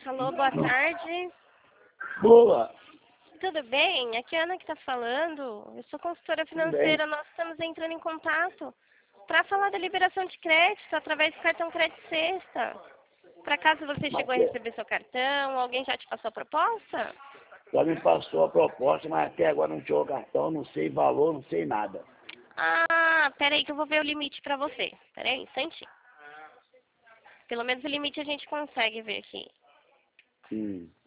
Alô, boa tarde. Boa. Tudo bem? Aqui é a Ana que está falando. Eu sou consultora financeira. Nós estamos entrando em contato para falar da liberação de crédito através do cartão Crédito Sexta. Para caso você chegou a receber seu cartão, alguém já te passou a proposta? Já me passou a proposta, mas até agora não tirou o cartão, não sei valor, não sei nada. Ah, peraí que eu vou ver o limite para você. Peraí, instantinho. Pelo menos o limite a gente consegue ver aqui.